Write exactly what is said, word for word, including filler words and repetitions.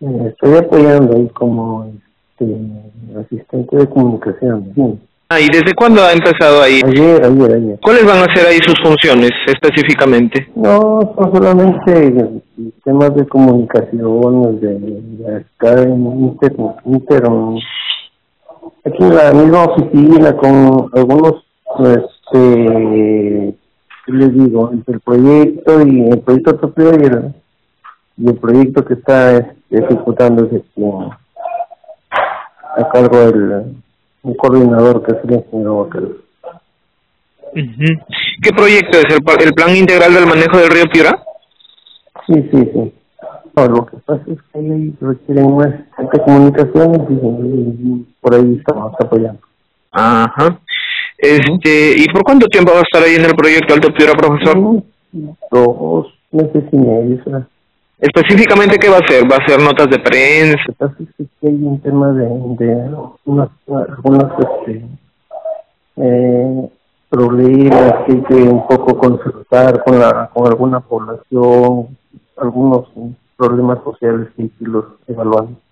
Eh, estoy apoyando ahí como este, asistente de comunicación. Sí. Ah, ¿y desde cuándo ha empezado ahí? Ayer, ayer, ayer. ¿Cuáles van a ser ahí sus funciones específicamente? No, son solamente temas de comunicaciones, de, de estar en inter, inter, aquí en la misma oficina con algunos, este, ¿qué les digo? Entre el proyecto y el proyecto propio y el, y el proyecto que está este, ejecutándose este, a cargo del un coordinador que es el ingeniero Bacal. Uh-huh. ¿Qué proyecto es? ¿El, pa- ¿El Plan Integral del Manejo del Río Piura? Sí, sí, sí. No, lo que pasa es que ahí requieren más de comunicaciones y, y por ahí estamos apoyando. Ajá. Uh-huh. Este, ¿y por cuánto tiempo va a estar ahí en el proyecto Alto Piura, profesor? Uh, dos meses y medio. ¿Sabes? Específicamente, ¿qué va a hacer? ¿Va a hacer notas de prensa? Lo que pasa es que hay un tema de, de unas, algunas este, eh, problemas que hay que un poco consultar con la con alguna población, algunos problemas sociales que hay que los evaluando.